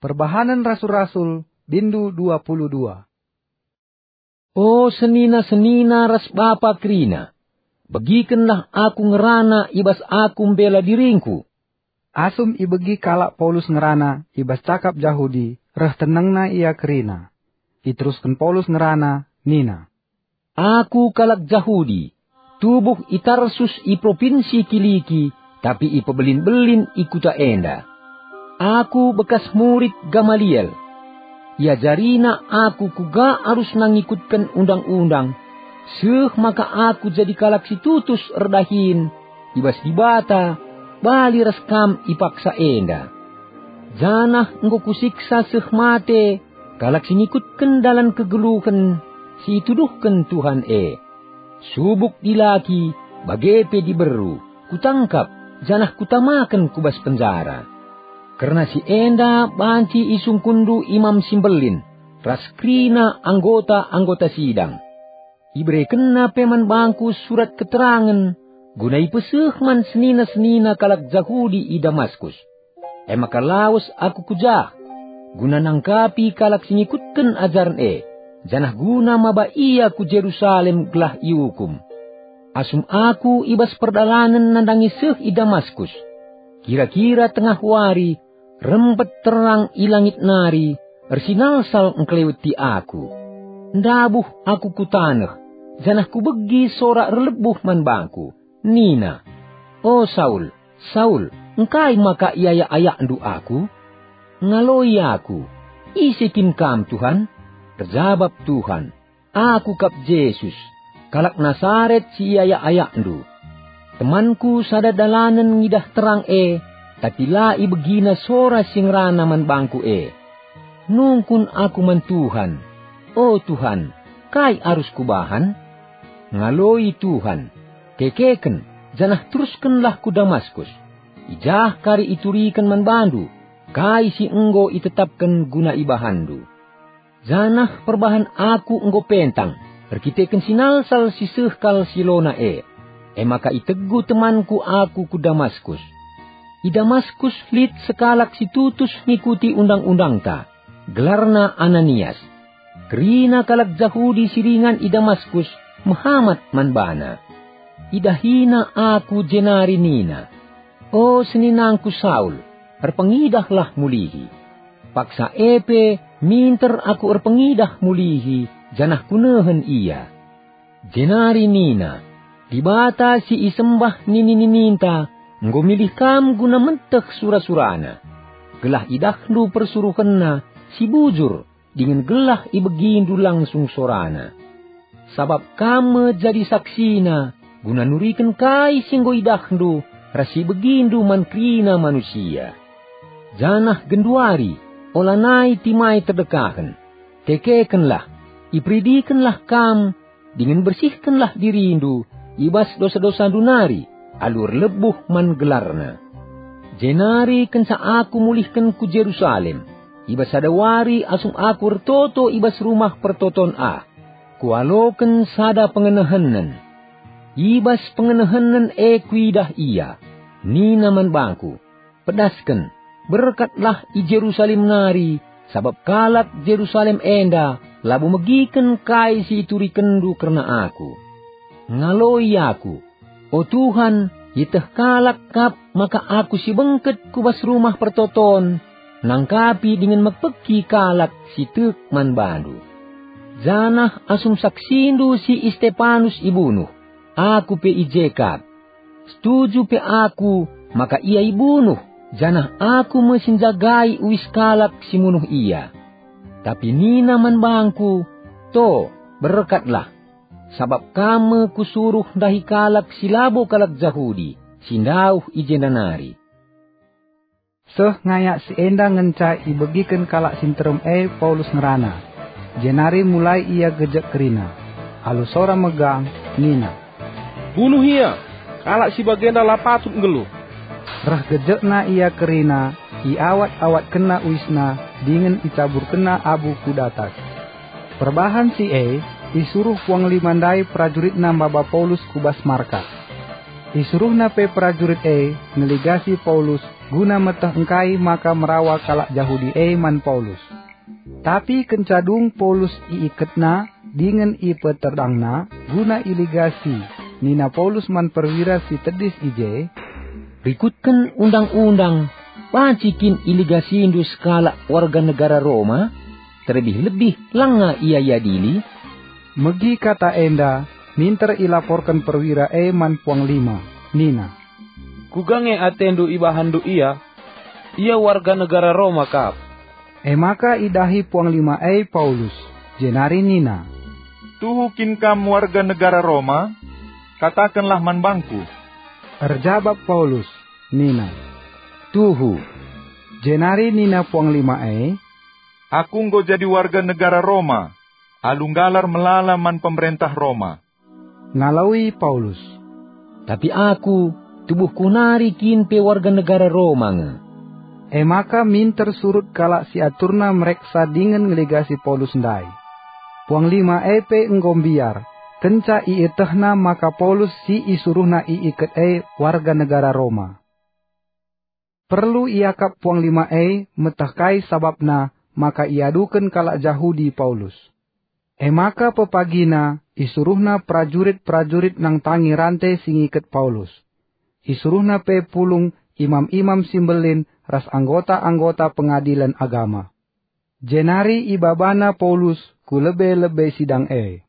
Perbahanan Rasul-Rasul, Bindu 22. O senina-senina ras bapa kerina, begikenlah aku ngerana ibas aku membela diringku. Asum ibegi kalak Paulus ngerana ibas cakap Yahudi, reh tenengna ia kerina. Iteruskan Paulus ngerana, nina. Aku kalak Yahudi, tubuh i Tarsus i provinsi Kiliki, tapi i pebelin-belin i kuta enda. Aku bekas murid Gamaliel. Ya jarina aku kuga harus nangikutkan undang-undang. Maka aku jadi kalak si tutus erdahin. Ibas dibata, bali reskam ipaksa enda. Janah engko kusiksa mate, kalak si ngikutkan dalam kegeluhan, si tuduhkan Tuhan Subuk dilaki, bagepe diberu, kutangkap, janah kutamakan kubas penjara. Karena si enda banci isung kundu imam simbelin, raskrina anggota sidang. Ibrekenna peman bangku surat keterangan, gunai pesehman senina-senina kalak Yahudi i Damaskus. Maka lawas aku kujah, guna nangkapi kalak singikutken ajaran janah guna maba iya ku Jerusalem gelah iukum. Asum aku ibas perdalanan nandangi seh i Damaskus. Kira-kira tengah wari, rempet terang ilangit nari, ersinalsal engkleweti aku. Ndabuh aku kutaneh, janah ku begi sorak relebuh man bangku. Nina, o Saul, Saul, engkai maka iaya-ayak ndu aku? Ngaloi aku, isikin kam Tuhan? Terjawab Tuhan, aku kap Yesus, kalak Nasaret si iaya-ayak ndu. Temanku sada dalanan ngidah terang tapi la ibegina sora singrana man bangku Nungkun aku man Tuhan, o Tuhan, kai arus kubahan? Ngaloi Tuhan, kekeken, janah teruskenlah ku Damaskus. Ijah kari iturikan man bandu, kai si enggo itetapkan guna ibahandu. Janah perbahan aku enggo pentang, perkiteken sinalsal si sehkal silona maka itegu temanku aku ku Damaskus. I Damaskus lit sekalak si tutus ngikuti undang-undang ta, gelarna Ananias. Kerina kalak Yahudi siringan i Damaskus, Muhammad manbana. Idahina aku jenari nina. O seninangku Saul, erpengidahlah mulihi. Paksa minter aku erpengidah mulihi, janah kunehen iya. Jenari nina. Dibata si isembah nini-nininta, nggo milih kam guna mentek sura-surana. Gelah idahlu persuruhenna, si bujur, dengan gelah ibegindu langsung sorana. Sabab kame jadi saksina, guna nuriken kai singgo idahlu, rasi begindu mankrina manusia. Janah genduari, olanai timai terdekahan. Tekekenlah, ipridikenlah kam, dengan bersihkanlah dirindu, ibas dosa-dosa dunari, alur lebuh man gelarna. Jenari kensa aku mulihkan ku Jerusalem, ibas sada wari asum aku retoto ibas rumah pertoton kualoken sada pengenehenan. Ibas pengenehenan kuidah iya, nina man bangku, pedasken, berkatlah i Jerusalem nari, sabab kalak Jerusalem enda, labu megiken kai si iturikendu karena aku. Ngaloi aku, o Tuhan, iteh kalak kap maka aku si bengket kubas rumah pertoton, nangkapi dengan mekpeki kalak si tek man bandu. Janah asum saksindu si Stefanus ibunuh, aku pe ijekap. Setuju pe aku, maka ia ibunuh, janah aku mesin jagai uis kalak si munuh iya. Tapi nina man bangku, to berkatlah. Sabab kame kusuruh dahi kalak silabo kalak Yahudi, sindauh ijendanari. Seh ngayak si enda ngenca ibegiken kalak sinterem Paulus ngerana. Jenari mulai ia gejek kerina. Halu sora megang, nina. Bunuh ia, kalak si bagenda lapatut ngeluh. Rah gejekna ia kerina, iawat-awat kena uisna, dingin icabur kena abu kudatas. Perbahan si disuruh puang limandai prajurit nambaba Paulus kubas markas. Isuruhna pe prajurit ngeligasi Paulus guna meteh engkai maka merawa kalak Yahudi man Paulus. Tapi kencadung Paulus iiketna dengan peterdangna guna iligasi nina Paulus man perwira si tedis ije. Rikutkan undang-undang, pacikin iligasi indus kalak warga negara Roma, terlebih-lebih langa ia yadili. Megi kata enda, minter ilaporkan perwira man puang 5, nina. Kugange atendu ibahandu ia warga negara Roma kap. Maka idahi puang 5 Paulus, jenari nina. Tuhukin kam warga negara Roma, katakanlah man bangku. Erjabab Paulus, nina. Tuhu, jenari nina puang 5 Aku nggo jadi warga negara Roma, alunggalar melala man pemerintah Roma. Ngalawi Paulus. Tapi aku, tubuhku narikin pe warga negara Roma nge. Maka minter surut kalak si aturna mereksa dengan ngeligasi Paulus ndai. Puang 5 pe enggombiar, kenca iitehna maka Paulus si isuruhna iiket warga negara Roma. Perlu iakap puang 5 metahkai sababna, maka iadukan kalak Yahudi Paulus. Maka pepagina isuruhna prajurit-prajurit nang tangi rantai singiket Paulus. Isuruhna pe pulung imam-imam simbelin ras anggota-anggota pengadilan agama. Jenari ibabana Paulus ku lebe-lebe sidang